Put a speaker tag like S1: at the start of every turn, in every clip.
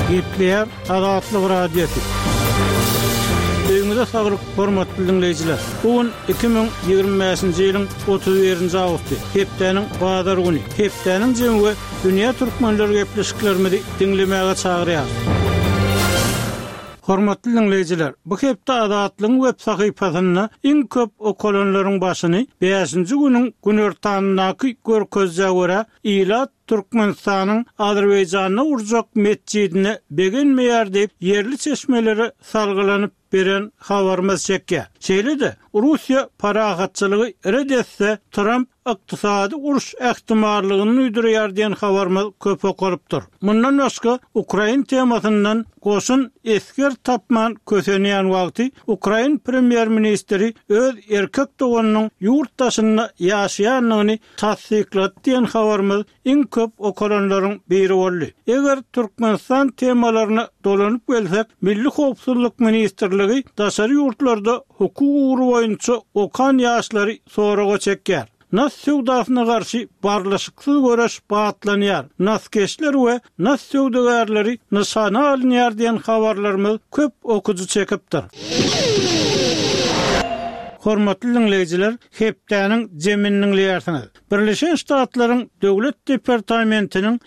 S1: Gepler Azatlyk Radiosu. Öňüňizde saglyk hormatly dinleýijiler. Bugün 2025-nji ýylyň 31-nji awgusty. Hepdeniň bazar güni. Hepdeniň jemgy dünýä türkmenleri gepleşiklerimizi dinlemäge çagyrýar. Hormatly dinleýijiler, bu hepde Azatlyk web sahypasyna iň köp okulanlaryň başyny 5-nji günüň günertanyndaky görkezje görä Ilat Türkmenistanyň Azerbaýjanyna urjak mescidine begenmeýär diýip yerli çeşmeleri salgylanyp beren habarymyz çekýär. Şeýle-de Russiýa paragatçylygy redetse Trump ykdysady uruş ähtimallygyny üýdürýär diýen habarymyz köp okulypdyr. Mundan başga Ukraina temasyndan goşun esker tapman kösenýän wagty Ukraina premier ministri öz erkek doganynyň ýurtdaşyna ýaşaýanlygyny tasdiklat diýen habarymyz iň köp okulanlaryň biri boldy. Eger Türkmenistan temalaryna dolanyp gelsek, Milli Howpsuzlyk Ministrligi daşary ýurtlarda hukuk uğru boýunça okan ýaşlary soraga çekýär. Nas sewdasyna garşy barlaşyksyz göreş batlanýar. Naskeşler we nas sewdagarlary nişana alynýar diýen habarlarymyz köp okuju çekipdir. Hormatly dinleýijiler, hepdeniň jeminiň liýersiňiz. Birleşen Ştatlaryň Döwlet Departamentiniň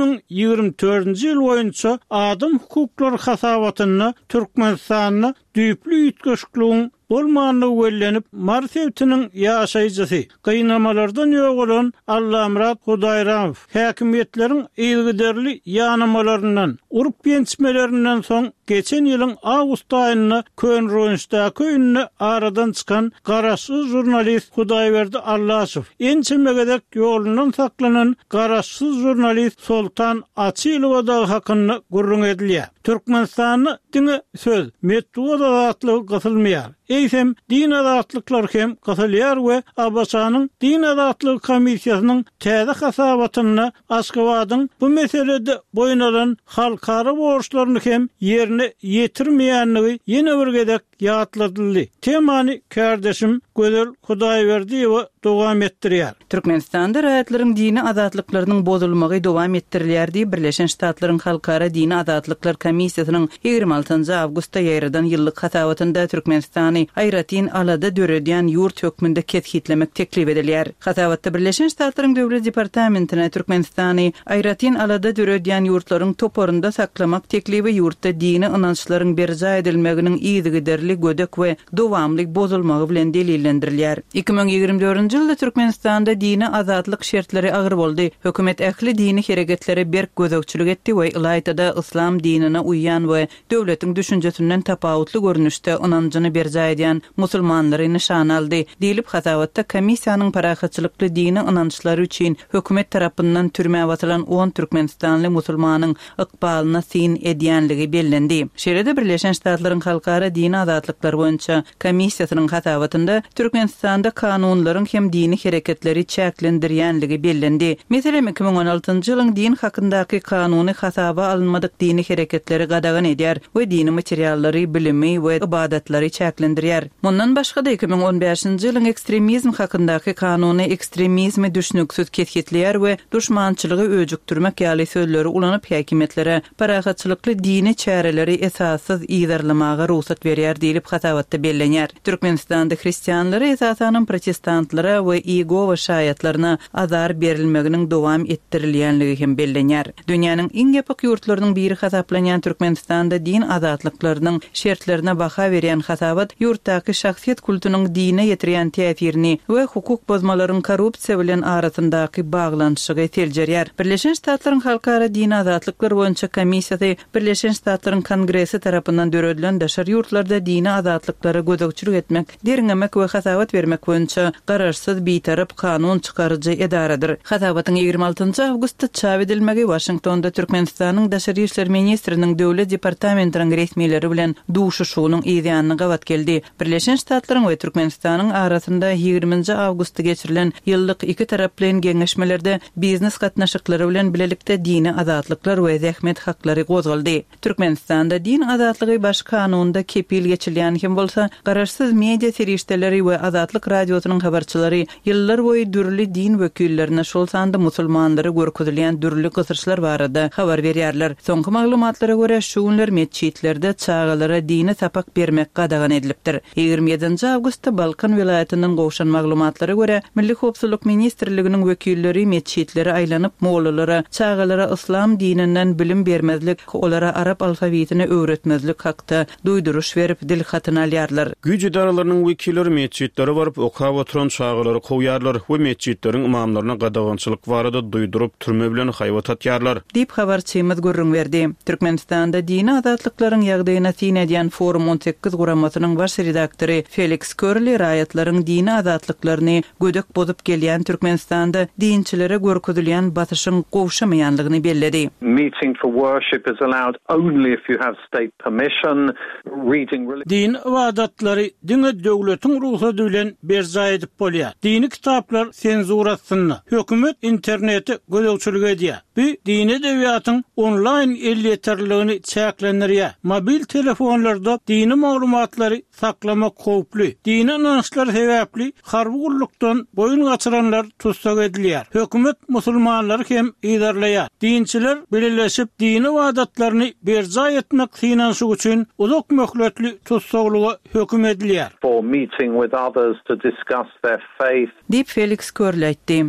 S1: 2024-nji ýyl boýunça adam hukuklary hasabatyna Türkmenistanyň düýpli ýetgeşikligiň bolmanlygy wellenip, Marsewtiniň ýaşaýjysy, gynamalardan ýok bolan Allamrat Hudaýramow häkimetleriň ýygyderli ýanamalaryndan, urup ýençmelerinden soň geçen ýylyň awgust aýyna Könrönşdaky öňüne aradan çykan garaşsyz jurnalist Hudaýberdi Allaşow, ençemegedek ýolundan saklanan garaşsyz jurnalist Soltan Açylowa da hakyny gurrun edilýär. Türkmenistanyň diňe söz, metduwa azatlygy gysylmaýar. Eýsem din azatlyklar hem gysylýar we Abbasanyň din azatlygy komissiýasynyň täze hasabatyna Aşgabatyň bu meselede boýun halkara borçlaryny hem ýerine ýetirmeýänligi ýene bir gedek ýatladyldy. Temany kardeşim Gözel Hudaýberdiýew dowam etdirýär.
S2: Türkmenistanda raýatlaryň dini azatlyklarynyň bozulmagy dowam etdirilýär diýip Birleşen Ştatlaryň Halkara Dini Azatlyklary Komissiýasynyň 26-njy awgustda ýaýradan ýyllyk hasabatynda Türkmenistany aýratyn alada döredýän ýurt hökmünde kethitlemek teklip edilýär. Hasabatda Birleşen Ştatlaryň Döwlet Departamentine Türkmenistany aýratyn alada döredýän ýurtlaryň toporunda saklamak teklibi ýurtda dini ynançlaryň berja edilmeginiň ýygyderli gödek we dowamlyk bozulmagy bilen delillendirilýär. 2024-nji ýylda Türkmenistanda dini azatlyk şertleri agyr boldy. Hökümet ähli dini hereketlere berk gözekçilik etdi we Ilaytada islam dinine uýan we döwletiň düşünjesinden tapawutly görnüşde ynanjyny berja edýän musulmanlary nişan aldy. Diýilip hasabatda komissiýanyň parahatçylykly dini ynançlary üçin hökümet tarapyndan türmäge watylan 10 türkmenistanly musulmanyň ykbalyna sin edýänligi bellendi. Şeýle-de Birleşen Ştatlaryň Halkara Dini Azatlyklary boýunça komissiýasynyň hasabatynda Türkmenistanda kanunlaryň hem dini hereketleri çäklendirýänligi bellendi. Meselem 2016-njy ýylyň din hakyndaky kanuny hasaba alınmadyk dini hereketleri gadagan edýär we dini materiallary, bilimi we ibadatlary çäklendirýär. Mundan başga da 2015-nji ýylyň ekstremizm hakyndaky kanuny ekstremizmi düşnüksiz ketgitleýär we düşmançylygy öjükdirmek ýaly sözleri ulanyp häkimetlere parahatçylykly dini çäreleri esassız ýydarlamaga ruhsat berýär diýilip hasabatda bellenýär. Türkmenistanda hristianlary esasanyň protestantlara we Iyegova şaýatlaryna azar berilmeginiň dowam etdirilýänligi hem bellenýär. Dünýäniň iň ýapyk ýurtlarynyň biri hasaplanýan Türkmenistanda din azatlyklarynyň şertlerine baha berýän hasabat ýurtdaky şahsiýet kultunyň dine ýetirýän täsirini we hukuk bozmalaryň korrupsiýa bilen arasyndaky baglanşygy teljerýär. Birleşen Ştatlaryň Halkara Dini Azatlyklary boýunça komissiýasy Birleşen Ştatlaryň Kongresi tarapyndan döredilen daşary ýurtlarda dini azatlyklary gözekçilik etmek, deriňemek we hasabat bermek boýunça garaşsyz bitarap kanun çykarjy edaradyr. Hasabatyň 26-njy awgustda çap edilmegi Washingtonda Türkmenistanyň daşary işler ministriniň Döwlet Departamentiniň resmiýetleri bilen duşuşugynyň ýa-da gawat geldi. Birleşen Ştatlaryň we Türkmenistanyň arasynda 20-nji awgustda geçirilen ýyllyk iki taraply geňeşmelerde biznes gatnaşyklary bilen bilelikde dini azatlyklar we zähmet haklary gozuldy. Türkmenistanda din azatlygy baş kanunda kepil geçirilýän hem bolsa garaşsyz media serişdeleri we Azatlyk radiosynyň habarçylary ýyllar boýy dürli din wekillerine şol sanda musulmanlary görkezilýän dürli gysyrçylar barada habar berýärler. Soňky maglumatlara görä şu günler meçhitlerde çağalara dini sapak bermek gadagan edilipdir. 27 awgustda Balkan vilayatynyň gowşan maglumatlara görä Milli Howpsuzlyk Ministrliginiň wekilleri meçhitlere aýlanyp mollalara çağalara islam dininden bilim bermezlik, olara arap alfabetini öwretmezlik hakda duýduruş berip dil hatyny alýarlar.
S3: Güç idaralarynyň wekilleri meçhitlere baryp okap oturan çağalary goýarlar we meçhitleriň imamlaryna gadagançylyk barada duýdurup türme bilen haýwat atýarlar.
S2: Dip habarçymyz görüň berdi. Türkmenistanda dini azatlyklaryň ýagdaýyna tin edýän Forum 18 guramasynyň baş redaktory Felix Körli raýatlaryň dini azatlyklaryny gödek bozup gelýän Türkmenistanda dinçilere görkezilýän batyşyň gowşamaýanlygyny belledi.
S4: Meeting for worship is allowed only if you have state permission.
S1: Din ibadatları dine döwletiň ruhsaty bilen berza edip bolýar. Dini kitaplar senzurasyny hökümet interneti gözegçilik edýär. Bu dini edebiýatyň online elýeterligini çäklendirýär. Mobil telefonlarda dini maglumatlary saklamak howply. Dini inançlar sebäpli harwurlukdan boyun gaçyranlar tutsak edilýär. Hökümet musulmanlary hem idarlaýar. Dinçiler birleşip dini ibadatlaryny berza etmek finanşy üçin uzak möhletli tutsaklyga hökm edilýär.
S4: For meeting with others to discuss their faith.
S2: Dip Felix Körli aýtdy.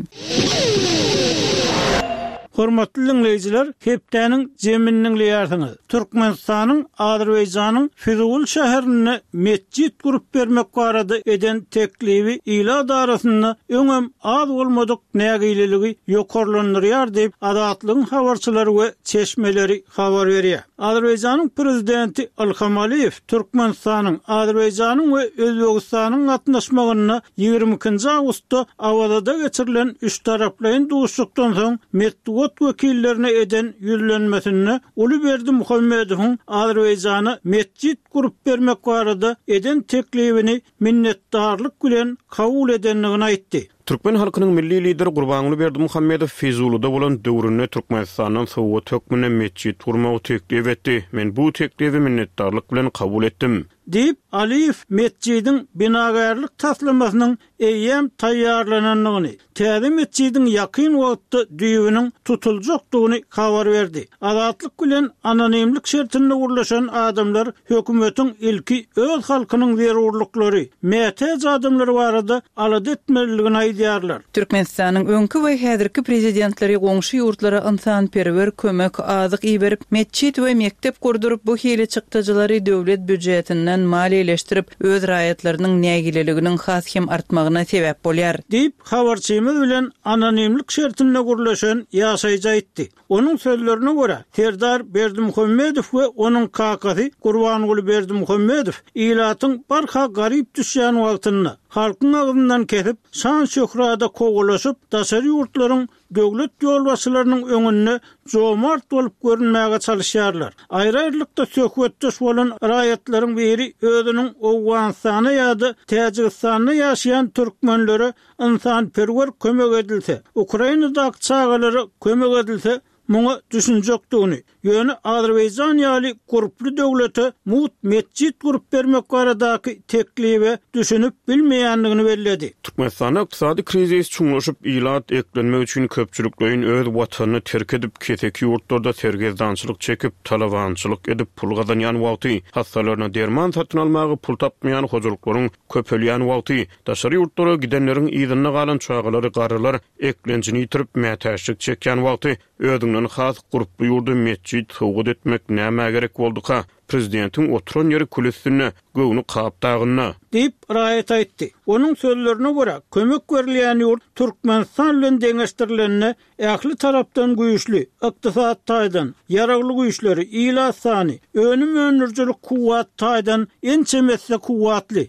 S1: Hormatly dinleyijiler, hepdäniň jeminiň ýartyny Türkmenistanyň Azerbaýjanyň Füzul şäherine mesjid gurup bermek barada eden teklibi ila darasyny öňem az bolmadyk nägileligi ýokarlandyrýar diýip Azatlygyň habarçylary we çeşmeleri habar berýär. Azerbaýjanyň prezidenti Ilham Aliýew Türkmenistanyň, Azerbaýjanyň we Özbegistanyň gatnaşmagyny 22 awgustda awada geçirilen üç taraplyň duşlukdan soň Medwat wekillerine eden ýüzlenmesini Ulyberdi Muhammedowyň Azerbaýjany mesjid gurup bermek barada eden teklibini minnetdarlyk bilen kabul edenligini aýtdy.
S3: Türkmen halkynyň milli lideri Gurbanuly Muhammedow Fezuluda bolan döwründe Türkmenistanyň sowat hökmüne mesjid gurmagy teklip etdi. Men bu teklibi minnetdarlyk bilen kabul etdim. Dip Aliýew mesjidiň binagarlyk taslamasynyň eýem taýýarlananyny, täze mesjidiň ýakyn wagtda düýbüniň tutuljakdygyny habar berdi. Azatlyk bilen anonimlik şertinde gurlaşan adamlar hökümetiň ilki öz halkynyň zerurlyklary, mätäz adamlar barada alad etmeliligini aýdýarlar.
S2: Türkmenistanyň öňkü we häzirki prezidentleri goňşy ýurtlara ynsanperwer kömek azyk iýberip mesjid we mektep gurdurup bu hili çykdyjylary döwlet büdjetinden maliýeleşdirip öz raýatlarynyň nägileliginiň has hem artmagyna sebäp bolýar.
S1: Diýip habarçymyz bilen anonimlik şertinde gurlaşan ýaşaýjy aýtdy. Onuň sözlerine görä, Serdar Berdimuhammedow we onuň kakasy Gurbanuly Berdimuhammedow ilatyň barha garyp düşýän wagtyny halkyň agyndan kesip şan şöhrada kogulaşyp daşary ýurtlaryň döwlet ýolbaşçylarynyň öňünde jomart bolup görünmäge çalışýarlar. Aýry-aýrylykda söhbetdeş bolan raýatlaryň biri özüniň Owganistana ýa-da Täjikistanda ýaşaýan türkmenlere ynsanperwer kömek edilse, Ukrainadaky çağalary kömek edilse, muňa düşünjekdigini, ýöne Azerbaýjan ýaly guruply döwlete mut mesjid gurup bermek baradaky teklibi düşünüp bilmeýänligini belledi.
S3: Türkmenistanda ykdysady krizis çuňlaşyp ilat eklenmek üçin köpçüliklerin öz watanyny terk edip keteki ýurtlarda sergezdançylyk çekip talawançylyk edip pul gazanýan wagty, hastalaryna derman satyn almagy pul tapmaýan hojalyklaryň köpelýän wagty, daşary ýurtlara gidenleriň ýygyna galan çağalary garalar eklenjini ýitirip mätäçlik çekýän wagty, ödüňden has guruply ýurda mesjid sowgat etmek näme gerek boldyka? Prezidentiň oturan ýeri kulüsüne göwni kapdagyna
S1: diýip raýat aýtdy. Onuň sözlerine görä, kömek berilýän ýurt Türkmenistan bilen deňeşdirilenine ähli tarapdan güýçli, ykdysat taýdan, ýaragly güýçleri, ila sany, önüm önürjilik kuwat taýdan ençemese kuwatly.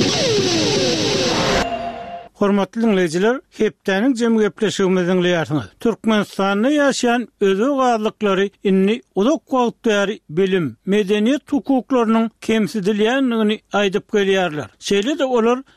S1: Hormatly dinleyijiler, hepdäniň jemy gepleşigimiziň ýartyny. Türkmenistanda ýaşaýan özek azlyklary inni uzak wagtda bilim, medeniýet hukuklarynyň kemsidilýänligini aýdyp gelýärler. Şeýle de olar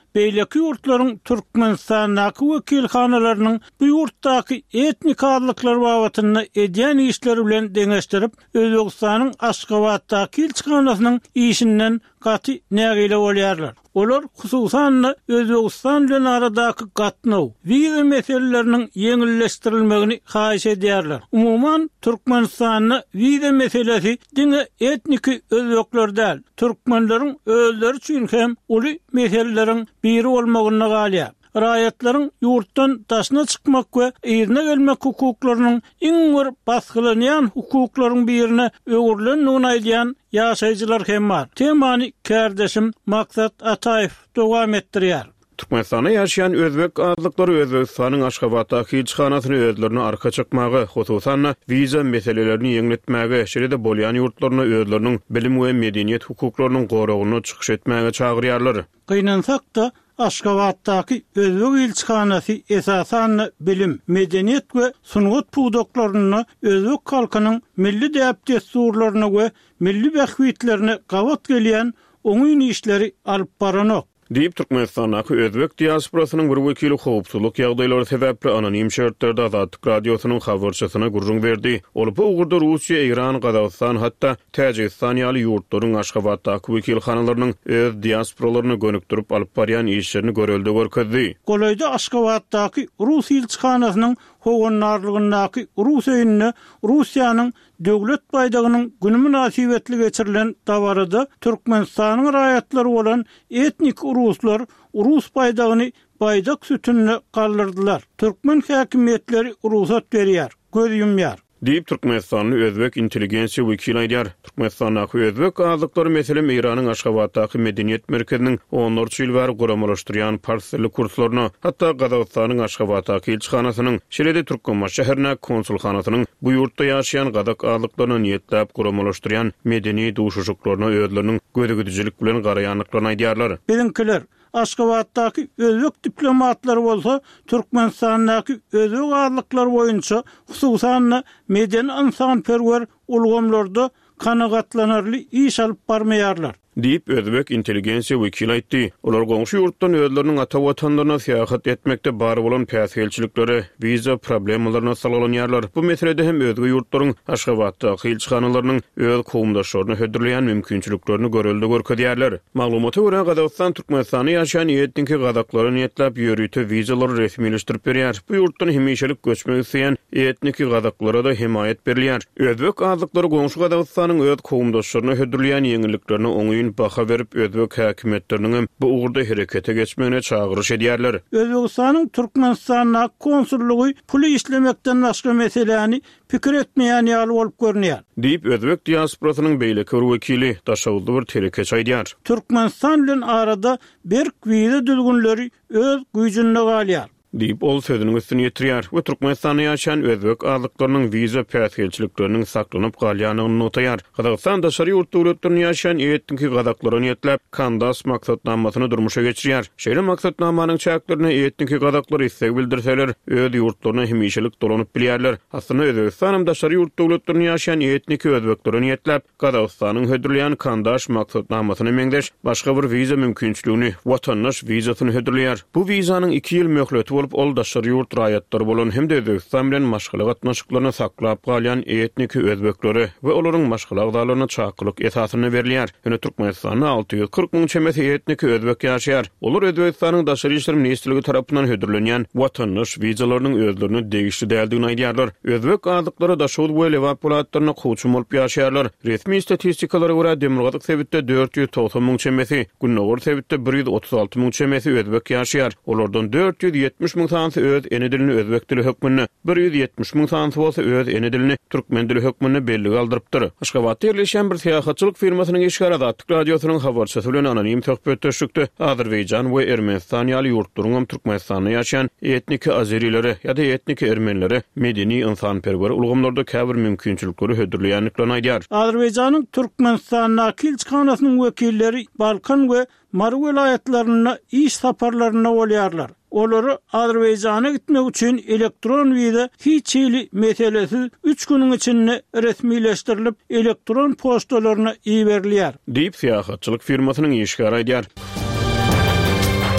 S1: beýleki ýurtlaryň Türkmenistanyň wekilhanalarynyň bu ýurtdaky etnik adlyklar babatyny edýän işleri bilen deňeşdirip Özbegistanyň Aşgabatdaky elçixanasynyň işinden gaty nägile bolýarlar. Olar hususan Özbegistan bilen aradaky gatnaw, wiza meseleleriniň ýeňilleşdirilmegini haýyş edýärler. Umuman Türkmenistanyň wiza meselesi diňe etnik özbekler däl, türkmenleriň özleri üçin hem uly meseleleriň biri bolmagyna galýar. Raýatlaryň ýurtdan daşna çykmak we ýerine gelmek hukuklarynyň iň bir basgylanyň hukuklaryň birine öwürlenýän aýdýan ýaşaýjylar hem bar. Temany kardeşim Maksat Ataýew dowam etdirýär.
S3: Türkmenistanda ýaşaýan özbek adlyklary Özbegistanyň Aşgabatdaky elçixanasyny özlerini arka çykmagy, hususan wiza meselelerini ýeňletmäge, şeýle-de bolýan ýurtlaryna özleriniň bilim we medeniýet hukuklarynyň goragyny çykyş etmäge çagyrýarlar.
S1: Gynansak-da Aşgabatdaky Özbek elçixanasy esasan bilim, medeniýet we sungat puwdaklaryny özbek halkynyň milli däpdesturlaryna we milli bähwitlerine gawat gelýän oňun işleri alyp baranok.
S3: Diýip Türkmenistanyň özbek diasporasynyň bir wekili howpsuzlyk ýagdaýlary sebäpli anonim şertlerde Azadlyk radiosynyň habarçysyna gurrun berdi. Ol bu ugurda Russiýa, Iran, Gazawstan hatda Täjikistan ýaly ýurtlaryň Aşgabatdaky wekilhanalarynyň öz diasporalaryny gönükdirip alyp barýan işlerini görelde görkezdi.
S1: Golaýda Aşgabatdaky Rus elçixanasynyň howanarlygyndaky Rus öýünde Russiýanyň döwlet baýdagynyň güni münasibetli geçirilen dabarada Türkmenistanyň raýatlary bolan etnik Ruslar Rus baýdagyny baýdak sütünne galdyrdylar. Türkmen häkimetleri ruhsat berýär, göz yumýar.
S3: Diýip Türkmenistanyň özbek intelligensiýa wekili aýdýar. Türkmenistanyň özbek adlyklary meselem Iranyň Aşgabatdaky medeniýet merkeziniň 14 ýyl bäri guramalashdyrýan parsselli kurslaryny, hatda Gazawstanyň Aşgabatdaky elçixanasynyň şeýle-de Türkmenbaş şäherine konsulxanasynyň bu ýurtda ýaşaýan gadak adlyklaryny niýetläp guramalashdyrýan medeni duşuşuklaryna özleriniň gödegüdijilik bilen garaýanlyklaryny aýdýarlar.
S1: Bizimkiler Aşgabatdaky özbek diplomatlary bolsa Türkmenistanyň özbek adlyklary boýunça hususan medeni insanperwer ulgamlarda kanagatlanarly iş alyp barmaýarlar.
S3: Diýip özbek intelligensiýa wekili aýtdy. Olar goňşy ýurtdan özleriniň ata watanlaryna seýahat etmekde bar bolan päsgelçilikleri, wiza problemlaryna salanýarlar. Bu meselede hem özge ýurtlaryň Aşgabatdaky elçixanalarynyň öz kowmdaşlaryny hödürleýän mümkinçiliklerini görelde görkezýärler. Maglumata görä Gazawstan Türkmenistany ýaşaýan etnik gadaklary niýetlap ýörüte wizalar resmileşdirip berýär. Bu ýurtdan hemişelik göçmek isleýän etnik gadaklara da himayet berilýär. Özbek adlyklary goňşy Gazawstanyň öz kowmdaşlaryny hödürleýän ýeňilliklerini oňuýun baha berip özbek häkimetleriniň bu ugurda herekete geçmegine çagyryş edýärler.
S1: Özbegistanyň Türkmenistanyň konsullugy pul işlemekden başga meseleni pikir etmeýän ýaly bolup görünýär.
S3: Diýip özbek diasporasynyň beýleki bir wekili daşawdy bir terekeç aýdýar.
S1: Türkmenistan bilen arada berk wiza düzgünleri öz güýjünde galýar.
S3: Diýip ol sözüniň üstüne ýetirýär we Türkmenistanda ýaşaýan özbek adlyklarynyň wiza päsgelçilikleriniň saklanyp galýanyny notaýar. Gazawstan daşary ýurt döwletleriniň ýaşaýan etnik gadaklaryny ýetlep Kandas maksatnamasyny durmuşa geçirýär. Şeýle maksatnamanyň çäklerini etnik gadaklary istek bildirseler, öz ýurtlaryna hemişelik dolanyp bilýärler. Aslynda Özbegistanam daşary ýurt döwletleriniň ýaşaýan etnik özbeklerini ýetlep Gazawstanyň hödürleýän Kandas maksatnamasyny meňdeş başga bir wiza mümkinçiligini, watandaş wizasyny hödürleýär. Bu wizanyň 2 ýyl möhleti bolup ol daşary ýurt raýatlary bolan hem de Özbegistan bilen maşgala gatnaşyklaryny saklap galýan etnik özbekleri we olaryň maşgala agdalaryna çakylyk esasyny berilýär. Ýöne Türkmenistanyň 640 000 çemesi etnik özbek ýaşaýar. Olar Özbegistanyň daşary işler ministrligi tarapyndan hödürlenýän watandaş wizalarynyň özlerini degişli däldigini aýdýarlar. Özbek adlyklary daşawdy we lewaplatlaryna goýçum bolup ýaşaýarlar. Resmi statistikalara görä Demirgazyk sebitde 490 000 çemesi, Günnowar sebitde 136 000 çemesi özbek ýaşaýar. Olardan 470 000 tansy öz ene dilini özbek dili hökmünde, 170 000 tansy bolsa öz ene dilini türkmen dili hökmünde belli galdyrypdyr. Aşgabatda ýerleşen bir seýahatçylyk firmasynyň işgär Azadlyk radiosynyň habarçysy bilen anonim töhbet düşükdi. Azerbaýjan we Ermenistan ýaly ýurtlaryň Türkmenistanda ýaşaýan etnik azerileri ýa-da etnik ermenileri medeni insanperwer ulgamlarda käbir mümkinçilikleri hödürleýänliklerini aýdýar.
S1: Azerbaýjanyň Türkmenistanyň elçixanasynyň wekilleri Balkan we Mary vilayetlerine iş saparlaryna bolýarlar. Olary Azerbaýjana gitmek üçin elektron wiza hiç ýyly meselesi 3 güniň içinde resmileşdirilip elektron postalaryna iýerilýär.
S3: Diýip seýahatçylyk firmasynyň işgär aýdýar.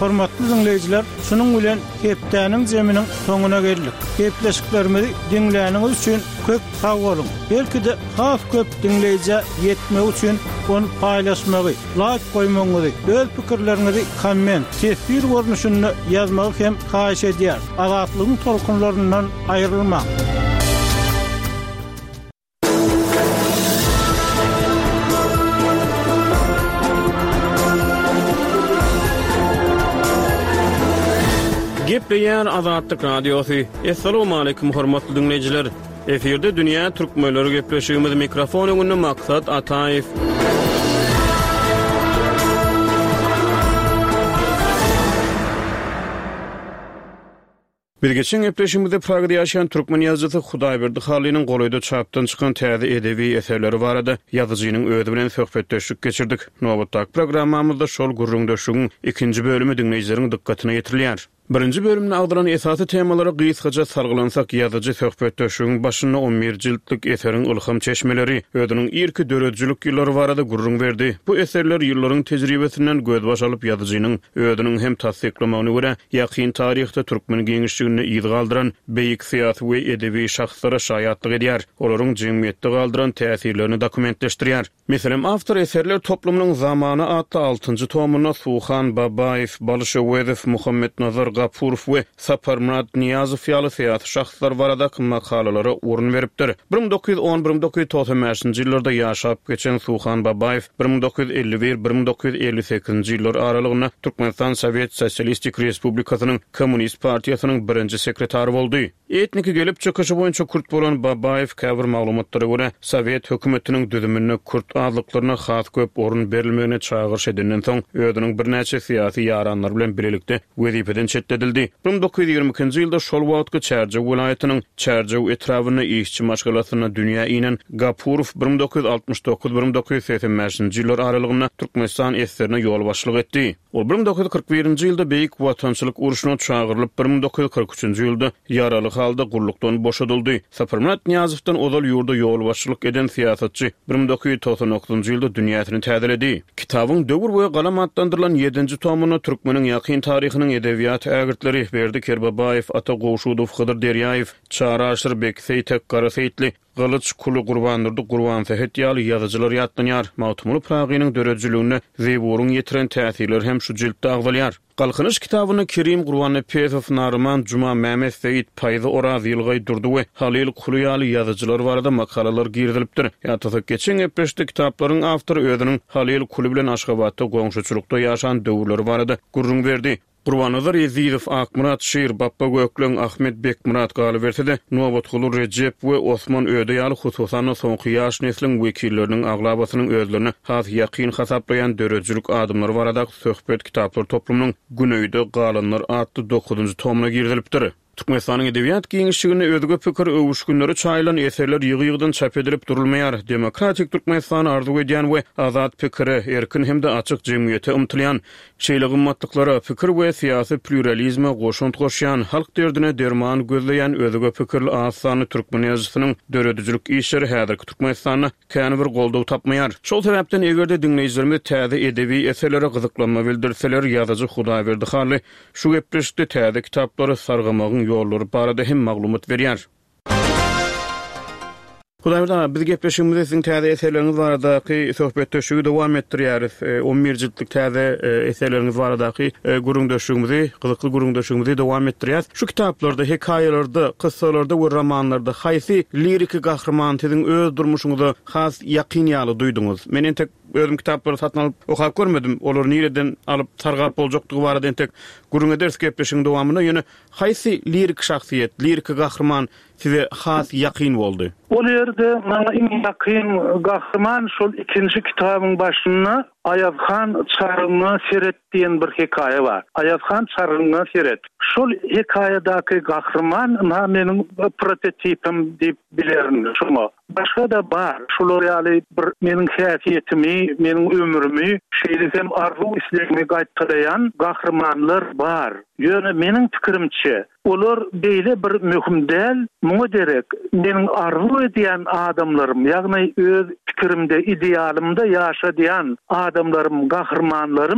S1: hormatly dinleyijiler, şunun bilen hepdäniň jeminiň soňuna geldik. Hepleşiklerimizi dinläniňiz üçin köp sag bolun. Belki-de has köp dinleyici yetmek üçin onu paýlaşmagy, like goýmagy, öz pikirleriňizi komment, tesbir görnüşünde ýazmagy hem haýyş edýär. Azatlygyň tolkunlaryndan aýrylmak.
S3: Gepleýär Azatlyk Radiosu. Assalamu alaykum hormatly dinleyijiler. Eferde dünýä türkmenleri gepleşigimiz mikrofon öňünde maksat Ataýew. Bir geçen gepleşimizde Pragada ýaşaýan türkmen ýazgysy Hudaýberdi Halynyň golaýda çapdan çykan täze edebi eserleri barada ýazyjynyň özi bilen söhbetleşik geçirdik. Nowatdaky programmamyzda şol gurrundaşygyň 2-nji bölümi dinleýijileriň dikkatyna ýetirilýär. Birinji bölümde agdalan esasy temalara gysgaça sarglansak ýazyjy söhbetleşigiň başyna 11 jiltlik eseriň ulham çeşmeleri ödüniň ilki döredjilik ýyllary barada gurrun berdi. Bu eserler ýyllaryň tejribesinden gözbaş alyp ýazyjynyň ödüniň hem tasdiklamagyna görä ýakyn taryhda türkmen geňişligine ýygy galdyran beýik syýasy we edebi şahslara şaýatlyk edýär. Olaryň jemgyýetde galdyran täsirlerini dokumentleşdirýär. Meselem awtor eserler toplumynyň zamany atly 6-njy tomuna Suhan Babayev, Balşewedew, Muhammed Nazar Gapurov we Saparmurad Niyazow ýaly syýasy şahslar baradaky makalalary urun beripdir. 1910-1995-nji ýyllarda ýaşap geçen Suhan Babayew 1951-1958-nji ýyllar aralygyna Türkmenistan Sowet Sosialistik Respublikasynyň Kommunist Partiýasynyň birinji sekretary boldy. Etniki gelip çykyşy boýunça kurt bolan Babayew käbir maglumatlara görä Sowet hökümetiniň düzümine kurt azlyklaryna has köp orun berilmegine çağırş edenden soň ödüniň birnäçe syýasy ýaranlar bilen birlikde wezipeden çetdedildi. 1922-nji ýylda şol wagtky Çerjew welaýatynyň Çerjew etrawyna işçi maşgalatyna dünýä inen Gapurov 1964-1985-nji ýyllar aralygyna Türkmenistan eserine ýol başlyk etdi. Ol 1941-nji ýylda beýik watançylyk uruşuna çağırlyp 1943-nji ýylda ýaraly halda gurlukdan boşadyldy. Saparmurad Niyazowdan ozal ýurda ýol başlyk eden syýasatçy 1999-njy ýylda dünýäsini täzeledi. Kitabyň döwür boýy galam atlandyrylan 7-nji tomuny türkmeniň ýakyn taryhynyň edebiýat ägirtleri Berdi Kerbabayev, Ata Goşudow, Hydyr Derýaýew, Çara Aşyrbek, Seytek Garaseýtli, Galyç Kulu Gurbanyrdy Gurban Sehet ýaly ýazyjylar ýatlanýar. Mawtumuly Pragynyň döredjiligine zewuruň ýetiren täsirler hem şu jiltde agdalýar. Galkynyş kitabyny Kerim Gurbanpezow, Narman Juma Mehmet Seyit Paýzy Oraz ýylgy durdy we Halil Kulu ýaly ýazyjylar barada makalalar girdilipdir. Ýa-da geçen epeşde kitaplaryň awtory özüniň Halil Kulu bilen Aşgabatda goňşuçylykda ýaşan döwürleri barada gurrun berdi. Gurbanyzar Yezidow, Akmurat Şir, Bappa Göklen, Ahmet Bekmurat galy bersede, Nowatguly Recep we Osman Öde ýaly hususan soňky ýaş nesliniň wekilleriniň aglabasynyň özlerine has ýakyn hasaplayan döredjilik adımlary barada söhbet kitaplar toplumynyň günöýde galanlar atly 9-njy tomuna girdilipdir. Türkmenistanyň edebiýat geňişligine özgä pikir öwüşgünleri çaýlan eserler ýygy-ýygydan çap edilip durulmaýar. Demokratik Türkmenistan arzu edýän we azat pikiri, erkin hem de açyk jemgyýete umtylýan, şeýle gymmatlyklary, pikir we syýasy pluralizme goşunt goşýan, halk derdine derman gözleýän özgä pikirli asany türkmen ýazgysynyň döredjilik işleri häzirki Türkmenistanda kän bir goldaw tapmaýar. Şol sebäpden egerde dinleýijilerimiz täze edebi eserlere gyzyklanma bildirseler ýazyjy Hudaýberdi Haly şu gepleşikde täze kitaplary sargamagyň ýolları barada hem maglumat berýär. Hudaýberdi, biz gepleşigimizde siziň täze eserleriňiz baradaky söhbetleşigi dowam etdirýäris. 11 jiltlik täze eserleriňiz baradaky gurrundaşygymyzy, gyzykly gurrundaşygymyzy dowam etdirýäris. Şu kitaplarda, hekaýalarda, kyssalarda we romanlarda haýsy lirik gahrman siziň öz durmuşyňyzda has ýakyn ýaly duýduňuz? Men entek özüm kitaplary satyn alyp okap görmedim. Olar nireden alyp targap boljakdygy barada entek gurrun eders gepleşigiň dowamyna ýöne haýsy lirik şahsiýet, lirik gahrman size has ýakyn boldy?
S4: O ýerde maňa iň ýakyn gahrman şol 2-nji kitabyň başynda Ayazhan Çarıňy Seret diýen bir hekaýa bar. Ayazhan Çarıňy Seret. Şol hekaýadaky gahrman meniň prototipim diýip bilerim şunu. Başga da bar. Şolar ýaly bir meniň häsiýetimi, meniň ömrümi, şeýlesem arzu islegimi gaýtdyran gahrmanlar bar. Ýöne meniň pikirimçe olar beýle bir möhüm däl, muňa derek meniň arzu edýän adamlarym, ýagny öz pikirimde, idealymda ýaşadýan adamlarym, gahrmanlarym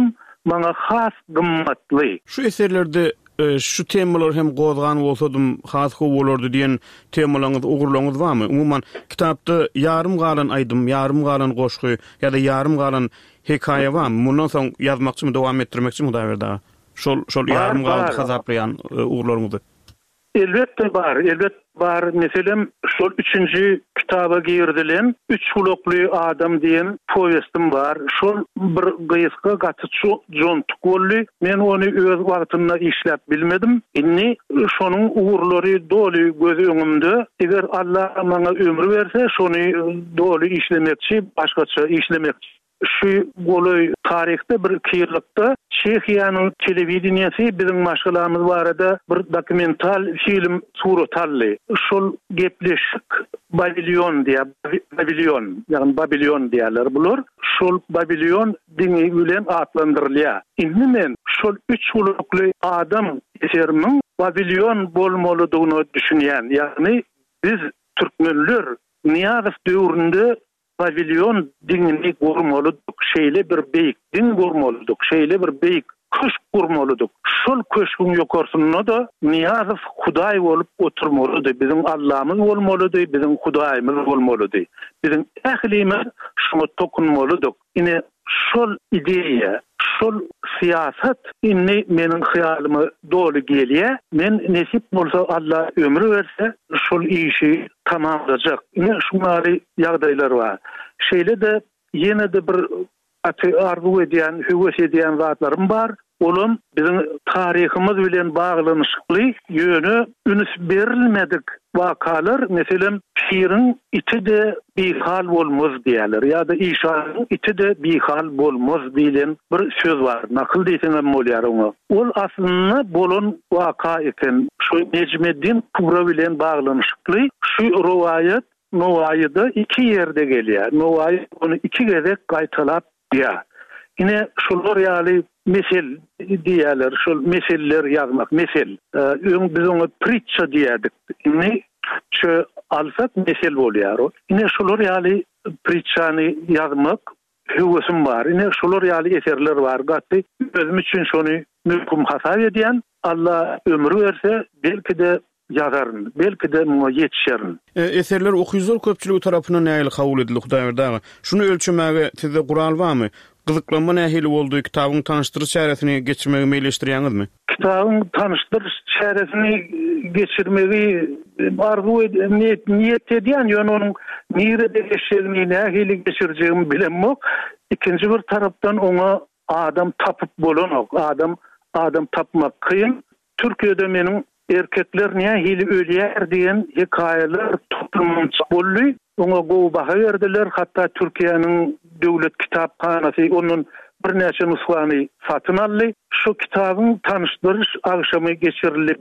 S4: maňa has gymmatly.
S3: Şu eserlerde şu temalar hem gozgan bolsadym has gowy bolardy diýen temalaryňyz, ugurlaryňyz barmy? Umuman kitapda yarım galan aýdym, yarım galan goşgy ýa-da yarım galan hekaýe barmy? Mundan soň ýazmakçymy, dowam etdirmekçimi da berdi? Şol yarım galan hazaplayan ugurlaryňyzy.
S4: Elbette var. Meselem şol 3-nji kitaba girdilen 3 hulukly adam diýen powestim var. Şol bir gyýyska gatyçy jontuk boldy. Men onu öz wagtynda işläp bilmedim. Inni şonuň ugurlary doly göz öňümde. Eger Allah maňa ömür berse, şonu doly işlemekçi, başgaça işlemekçi. Şu goly tarihte bir kyrlykda Çehiýanyň telewizionyasy biziň maşgalamyz barada bir dokumental film suratly. Şol gepleşik Babilon ýagny Babilon diýerler bular. Şol Babilon diňi bilen atlandyrylýar. Indi men şol 3 hulukly adam eserimiň Babilon bolmalydygyny düşünýän. Ýagny biz türkmenler Niýazow döwründe Babilon diňini gurmalydyk, şeýle bir beýik din gurmalydyk, şeýle bir beýik köşk gurmalydyk. Şol köşküň ýokarsyna da Niýazow Hudaý bolup oturmalydy, biziň Allahmyz bolmalydy, biziň Hudaýymyz bolmalydy. Biziň ählimiz şoňa tokunmalydyk. Ine şol ideýa, şol siýasat inni meniň hyýalyma doly gelýär. Men nesip bolsa Allah ömrü berse şol işi tamamlajak. Ine şuňary ýagdaýlar bar. Şeýle de ýene de bir arzu edýän, höwes edýän zatlarym bar. Olum biziň taryhymyz bilen baglanyşykly ýönü üns berilmedik wakalar, meselem Piriň iti de bihal bolmaz diýerler, ýa-da İşanyň iti de bihal bolmaz diýilen bir söz bar. Nakıl diýsem bolýar oňa. Ol aslynda bolan waka eken. Şu Necmeddin Kubra bilen baglanyşykly şu rowaýat Novaýyda 2 ýerde gelýär. Novaý onu 2 gezek gaýtalap diýär. Ine şollar ýaly mesel diýerler, şol meselleri ýazmak, mesel. Biz onu pritça diýerdik. Ine şu alsak mesel bolýar. Ine şollar ýaly pritçany ýazmak höwesim bar. Ine şollar ýaly eserler bar. Gatty özüm üçin şonu mümkin hasap edýän, Allah ömrü berse belki de ýazaryn, belki de muňa ýetişerin.
S3: Eserler okuyuzlar köpçüligi tarapyndan nähili kabul edildi Hudaýberdagy. Şunu ölçmäge sizde gural barmy? Gyzyklanma nähili boldy, kitabyň tanışdyryş çäresini geçirmegi meýleşdirýäňizmi?
S4: Kitabyň tanışdyryş çäresini geçirmegi arzu niyet edýän, ýöne onuň nirede geçirmegi nähili geçirjegimi bilenmek. Ikinji bir tarapdan oňa adam tapyp bolanok, adam tapmak kıyın. Türkiýede meniň erkekler nähili ölýär diýen hekaýeler toplumynç boldy. Oňa gowy baha berdiler, hatda Türkiýanyň döwlet kitaphanasy onun bir näçe nusxany satyn aldy. Şu kitabyň tanışdyryş agşamy geçirildi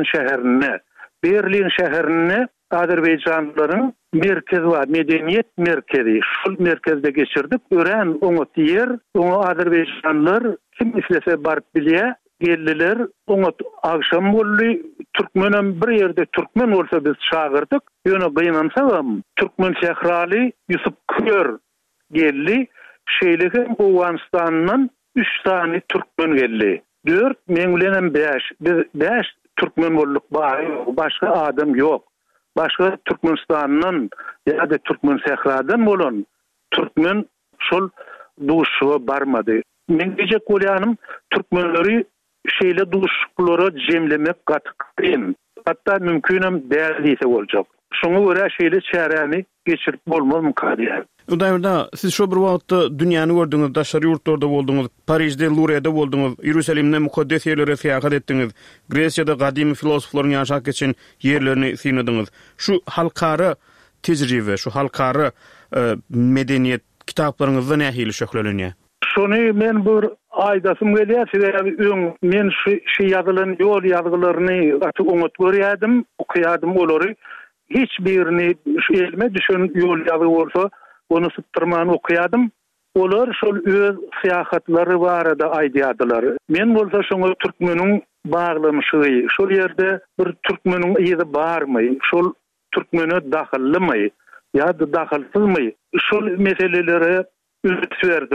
S4: Berlin şäherine Azerbaýjanlaryň merkezi var, medeniýet merkezi. Şol merkezde geçirdik. Ören oňa diýer, oňa Azerbaýjanlar kim islese barıp bilýär. Geldiler, oňa agşam boldy. Türkmenem bir ýerde türkmen bolsa biz çağırdyk. Ýöne gynansaňam türkmen şähraly Ýusup Kör geldi. Şeýlegi Owanistandan 3 tane türkmen geldi. 4 men bilenem 5. Biz 5 türkmen bolduk, başga adam ýok. Başga Türkmenistandan ýa-da türkmen şähradan bolan türkmen şol duşuwa barmady. Men gejek bolýanym türkmenleri şeýle duşuklara jemlemek gatykyn. Hatda mümkinem däl diýse boljak. Şoňa görä şeýle çäreni geçirip bolmaz mümkin.
S3: Hudaýberda siz şu bir wagtda dünýäni gördüňiz, daşary ýurtlarda bolduňyz, Parisde, Lourde'de bolduňyz, Ýerusalimde mukaddes ýerlere seýahat etdiňiz, Gresiýada gadymy filosoflaryň ýaşap geçen ýerlerini synadiňiz. Şu halkara tejribe, şu halkara medeniýet kitaplaryňyzda nähili şöhrelenýär?
S4: Şonu men bir aýdasym gelýär, men şu ýazylan ýol ýazgylaryny açyk oňat görýärdim, okuýardym olary. Hiç birini şu elime düşen ýol ýazy bolsa, onu syptyrmany okuýardym. Olar şol öz syýahatlary barada aýdýardylar. Men bolsa şoňa türkmeniň baglanyşy, şol ýerde bir türkmeniň ýeri barmy, şol türkmene dahillymy, ýa-da dahilsizmi? Şol meselelere üstüverdim.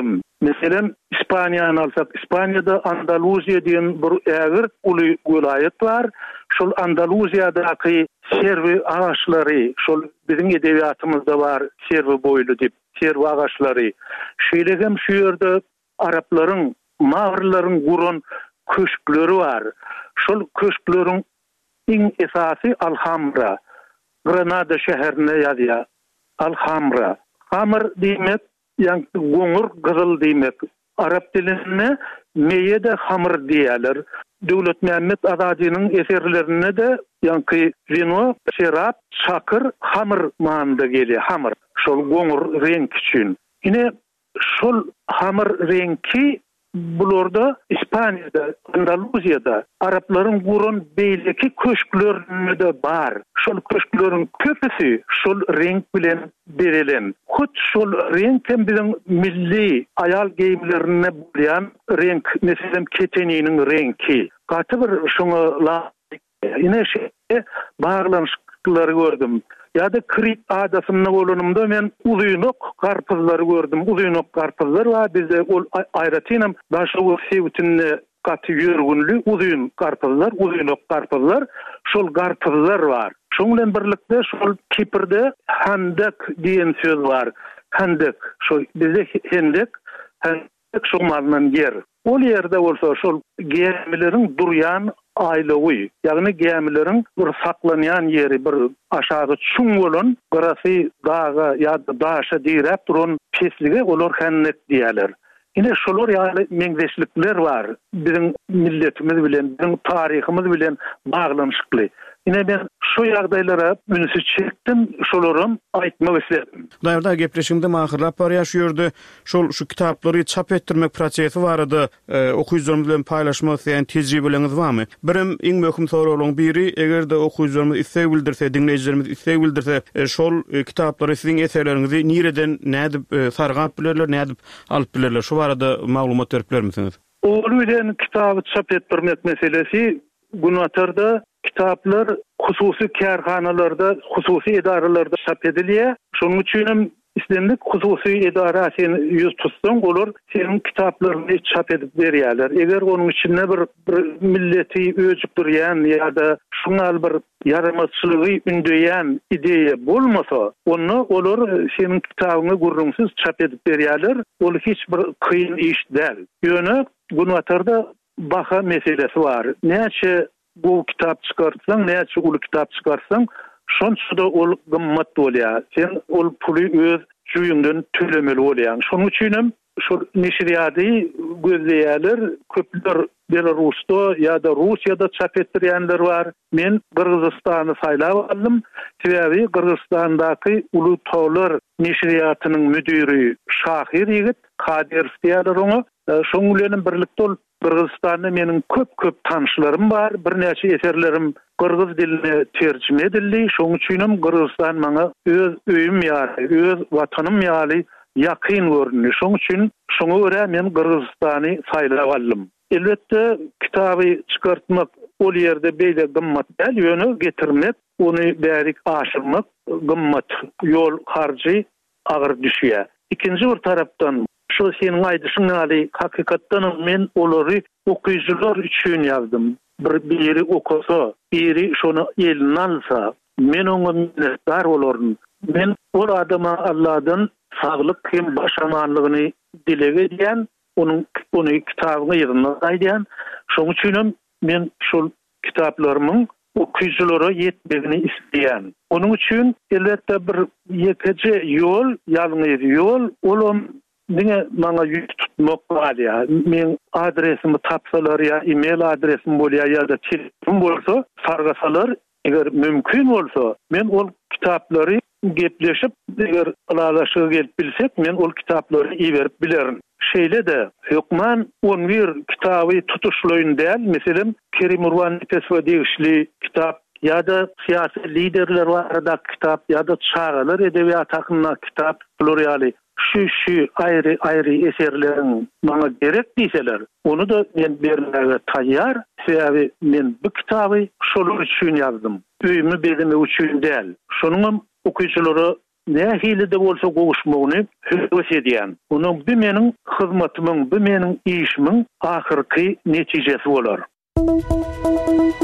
S4: Mesela İspanya'nı alsak, İspanya'da Andaluziya diýen bir ägir uly welaýet bar. Şol Andaluziyadaky serwi ağaçlary, şol biziň edebiýatymyzda bar, serwi boýlu dip, serwi ağaçlary. Şeýlegem şu ýerde Araplaryň, Magrlaryň guran köşkleri bar. Şol köşkleriň iň esasy Alhambra. Granada şäherine ýazýar. Alhambra. Hamr diýmek, ýani goňur gyzyl diýmek. Arap dilinde meye de hamr diýerler. Döwlet Mehmet Azadynyň eserlerine de ýani vino, şerap, şakyr, hamr manynda gelýär. Hamr. Şol goňur renk üçin. Ine şol hamr renki bularda İspanya'da, Andaluziyada Arapların guran beýleki köşklerinde bar. Şol köşklerin köpüsi şol renk bilen berilen. Hut şol renk hem bilen milli ayal giyimlerine bolýan renk, meselem keteniğinin renki. Gaty bir şoňa ine bağlanışıkları gördüm. Ya da Krit adasında bolunumda men uzuynok garpyzlary gördüm. Uzuynok garpyzlar var bizde ol aýratynam başa o sevitini gaty ýörgünli uzyn garpyzlar, uzuynok garpyzlar, şol garpyzlar var. Şoň bilen birlikde şol Kiprde Hendek diýen söz var. Hendek, şo bizde Hendek şo malnan yer. Ol ýerde bolsa şol gemileriň durýan aýlagy, ýagny gemileriň bir saklanýan ýeri, bir aşağı çuň bolan, garasy daga ýa-da daşa diýip duran peslige olar Hendek diýerler. Ine şolar ýaly meňzeşlikler bar. Biziň milletimiz bilen, biziň taryhymyz bilen baglanyşykly. Ine ben şu ýagdaýlara münsü çekdim, şolarym aýtmak istedim.
S3: Daýrda gepleşimde mahyrlap bar ýaşýardy. Şu kitaplary çap etdirmek prosesi barady. Okuyjlarymyz bilen paýlaşmak isleýän tejribeleňiz barmy? Birim iň möhüm soragyň biri, egerde okuyjlarymyz istek bildirse, dinleýijilerimiz istek bildirse, şol kitaplary siziň eserleriňizi nireden nädip sargap bilerler, nädip alyp bilerler? Şu barada maglumat berip bermisiňiz?
S4: Oğlu bilen kitabı çap etdirmek meselesi Gunatarda kitaplar hususy kärhanalarda, hususy edaralarda çap edilýär. Şonuň üçin islendik hususy edara sen ýüz tutsaň bolar, senin kitaplaryny çap edip berýärler. Eger onuň içinde bir milleti öýüp durýan ýa-da şuňa bir yaramazçylygy ündüýän ideýa bolmasa, onu olar senin kitabyny gurrunsyz çap edip berýärler. Ol hiç bir kıyın iş däl. Ýöne Gunatarda baha meselesi var. Näçe bu kitap çıkartsan, näçe ulu kitap çıkartsan, şonça da ol gymmat bolýar. Sen ol puly öz jüýüňden tölemeli bolýan. Şonuň üçin şu neşriýaty gözleýärler, köpler Belarusda ýa-da Russiýada çap etdirýänler bar. Men Kırgızstany saýlap aldym. Sebäbi Kırgızstandaky Ulu Tawlar neşriýatynyň müdiri Şahir ýigit Kadir diýerler oňa. Şoň bilen birlikde Kırgızstanda meniň köp tanışlarym bar. Birnäçe eserlerim Kırgız diline terjime edildi. Şoň üçin Kırgızstan maňa öz öýüm ýaly, öz watanym ýaly ýakyn görünýär. Şoň üçin şoňa görä men Kırgızstany saýlap aldym. Elbette kitabı çıkartmak ol ýerde beýle gymmat däl, ýöne getirmek, onu bärik aşyrmak gymmat, ýol harjy agyr düşýär. İkinji bir tarapdan şu senin aýdyşyň ýaly hakykatdan men olary okuyjylar üçin ýazdym. Biri okusa, biri şonu eline alsa, men oňa minnetdar bolarym. Men ol adama Allah'dan saglyk hem başamanlygyny dilek edýän, onu kitabyny ýygyna aýdýan. Şoň üçin men şol kitaplarymyň okuyjylara ýetmegini isleýän. Onuň üçin elbetde bir ýekeci ýol, ýalňyz ýol, olam diňe maňa ýüz tutmak barýar. Men adresimi tapsalar ýa e-mail adresim bolýar ýa-da telefon bolsa, sargasalar, eger mümkin bolsa, men ol kitaplary gepleşip, eger alalaşyg gelip bilsek, men ol kitaplary iýerip bilerim. Şeýle de hökman 11 kitaby tutuşlaýyn däl, meselem Kerim Urban Tesva degişli kitap ýa-da syýasy liderler barada kitap ýa-da çağalar edebiýat hakyna kitap plurali şu aýry eserleriň maňa gerek diýseler, onu da men bermäge taýýar. Sebäbi men bu kitaby şolar üçin ýazdym. Öýümü berme üçin däl. Şonuň okuyjylara nähili de bolsa gowuşmagyny höwes edýän. Onuň bu meniň hyzmatymyň, bu meniň işimiň ahyrky netijesi bolar.